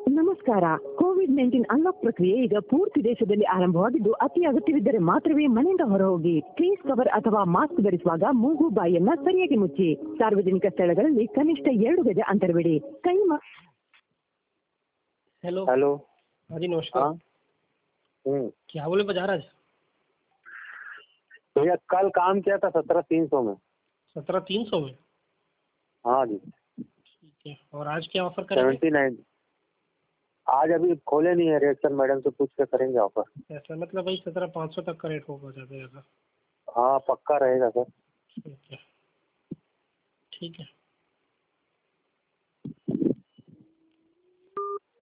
ನಮಸ್ಕಾರ. COVID-19 unlock ಪ್ರಕ್ರಿಯೆ ಈಗ ಪೂರ್ತಿ ದೇಶದಲ್ಲಿ ಆರಂಭವಾಗಿದ್ದು, ಅತಿ ಅಗತ್ಯವಿದ್ದರೆ ಮಾತ್ರವೇ ಮನೆಯಿಂದ ಹೊರಹೋಗಿ. ಫೇಸ್ ಕವರ್ ಅಥವಾ ಮಾಸ್ಕ್ ಧರಿಸುವಾಗ ಮೂಗು ಬಾಯನ್ನ ಸರಿಯಾಗಿ ಮುಚ್ಚಿ. ಸಾರ್ವಜನಿಕ ಸ್ಥಳಗಳಲ್ಲಿ ಕನಿಷ್ಠ 2 ಗಜ ಅಂತರವಿಡಿ. Hello hello. हाँ जी नमस्कार। क्या बोले बाजार आज? भैया कल काम किया था 17,300 में। 17,300 में? हाँ जी। ठीक है। और आज क्या ऑफर करेंगे? 79। आज अभी खोले नहीं है रेट सर, मैडम से पूछ के करेंगे ऑफर। ऐसा मतलब भाई 17,500 तक का रेट होगा ज़्यादा ज़्यादा। हाँ पक्का रहेगा सर। ठीक है। ठीक है।